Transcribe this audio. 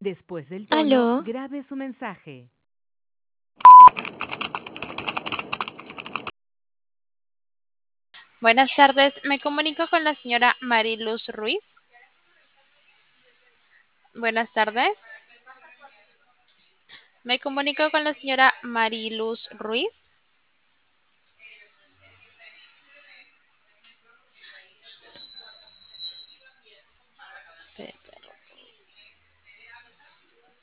Después del tono, Aló, grabe su mensaje. Buenas tardes, me comunico con la señora Mariluz Ruiz. Buenas tardes, me comunico con la señora Mariluz Ruiz.